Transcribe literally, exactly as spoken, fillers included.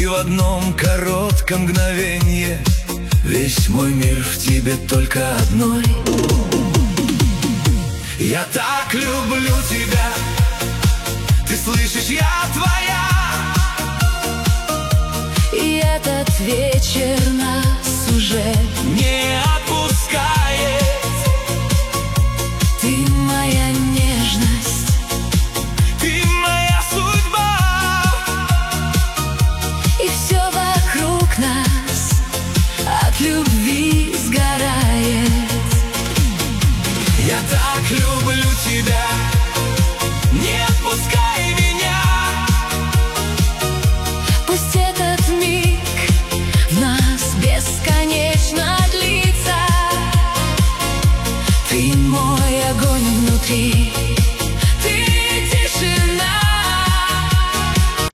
И в одном коротком мгновенье весь мой мир в тебе только одной. Я так люблю тебя, ты слышишь, я твоя. И этот вечер